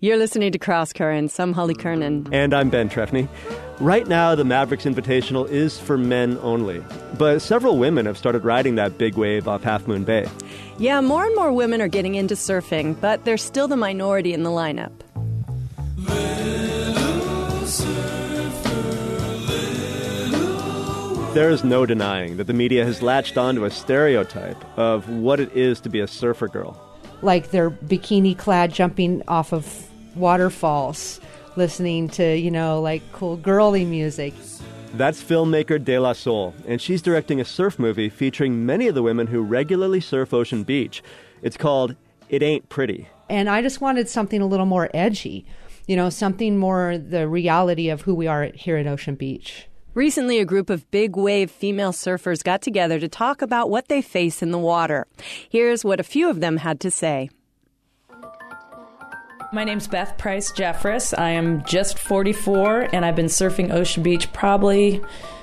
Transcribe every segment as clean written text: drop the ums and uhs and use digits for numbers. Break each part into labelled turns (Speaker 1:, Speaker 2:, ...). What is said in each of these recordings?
Speaker 1: You're listening to Cross Currents. I'm Holly Kernan.
Speaker 2: And I'm Ben Trefny. Right now, the Mavericks Invitational is for men only. But several women have started riding that big wave off Half Moon Bay.
Speaker 1: Yeah, more and more women are getting into surfing, but they're still the minority in the lineup.
Speaker 2: There is no denying that the media has latched onto a stereotype of what it is to be a surfer girl.
Speaker 3: Like they're bikini-clad jumping off of waterfalls, listening to, like cool girly music.
Speaker 2: That's filmmaker De La Soul, and she's directing a surf movie featuring many of the women who regularly surf Ocean Beach. It's called It Ain't Pretty.
Speaker 3: And I just wanted something a little more edgy, something more the reality of who we are here at Ocean Beach.
Speaker 1: Recently, a group of big wave female surfers got together to talk about what they face in the water. Here's what a few of them had to say.
Speaker 4: My name's Beth Price Jeffress. I am just 44, and I've been surfing Ocean Beach probably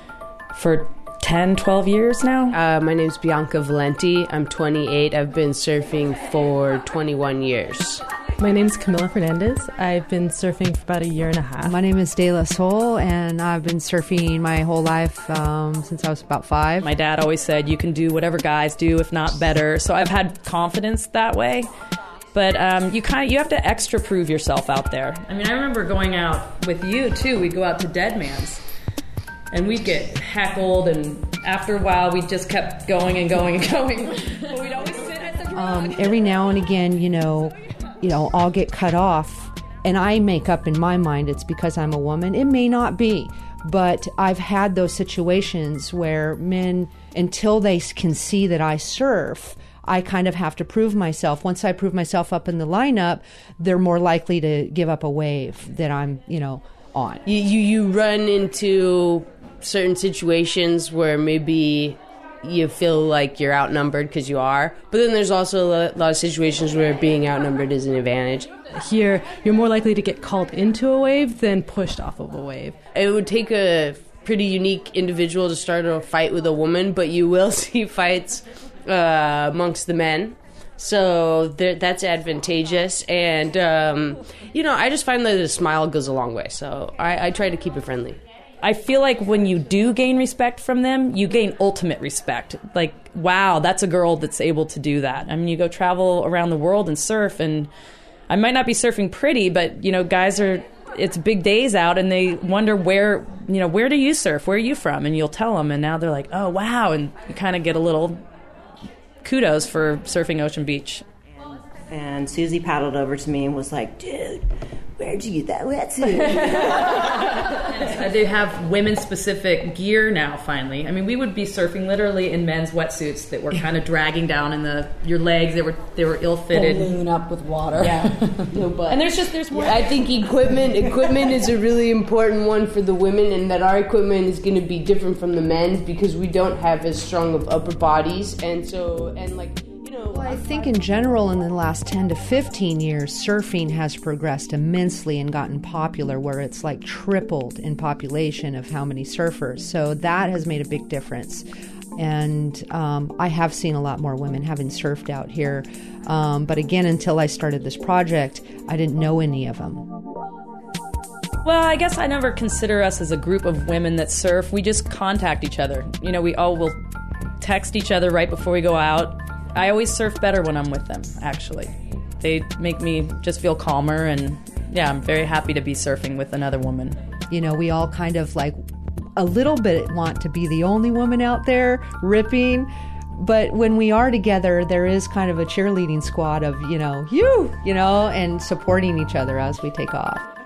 Speaker 4: for 10, 12 years now.
Speaker 5: My name's Bianca Valenti. I'm 28. I've been surfing for 21 years.
Speaker 6: My name's Camila Fernandez. I've been surfing for about a year and a half.
Speaker 3: My name is De La Soul, and I've been surfing my whole life since I was about 5.
Speaker 4: My dad always said, you can do whatever guys do, if not better. So I've had confidence that way. But you have to extra prove yourself out there. I mean, I remember going out with you, too. We'd go out to Dead Man's, and we'd get heckled, and after a while, we just kept going and going and going. But we'd always sit at the rock.
Speaker 3: Every now and again, I'll get cut off, and I make up in my mind it's because I'm a woman. It may not be, but I've had those situations where men, until they can see that I surf, I kind of have to prove myself. Once I prove myself up in the lineup, they're more likely to give up a wave that I'm, on.
Speaker 5: You run into certain situations where maybe you feel like you're outnumbered because you are. But then there's also a lot of situations where being outnumbered is an advantage.
Speaker 6: Here, you're more likely to get called into a wave than pushed off of a wave.
Speaker 5: It would take a pretty unique individual to start a fight with a woman, but you will see fights amongst the men. So that's advantageous. And, I just find that a smile goes a long way. So I try to keep it friendly.
Speaker 4: I feel like when you do gain respect from them, you gain ultimate respect. Like, wow, that's a girl that's able to do that. I mean, you go travel around the world and surf, and I might not be surfing pretty, but, guys it's big days out, and they wonder where do you surf? Where are you from? And you'll tell them, and now they're like, oh, wow, and you kind of get a little kudos for surfing Ocean Beach.
Speaker 7: And Susie paddled over to me and was like, dude, where'd you get that wetsuit?
Speaker 4: They have women-specific gear now, finally. I mean, we would be surfing literally in men's wetsuits that were kind of dragging down in your legs. They were ill-fitted.
Speaker 8: Balloon up with water.
Speaker 4: Yeah.
Speaker 5: No, but
Speaker 4: and there's more.
Speaker 5: I think equipment is a really important one for the women, and that our equipment is going to be different from the men's because we don't have as strong of upper bodies,
Speaker 3: Well, I think in general in the last 10 to 15 years, surfing has progressed immensely and gotten popular, where it's like tripled in population of how many surfers. So that has made a big difference. And I have seen a lot more women having surfed out here. But again, until I started this project, I didn't know any of them.
Speaker 4: Well, I guess I never consider us as a group of women that surf. We just contact each other. We all will text each other right before we go out. I always surf better when I'm with them, actually. They make me just feel calmer, and I'm very happy to be surfing with another woman.
Speaker 3: We all kind of like a little bit want to be the only woman out there ripping, but when we are together, there is kind of a cheerleading squad of, and supporting each other as we take off.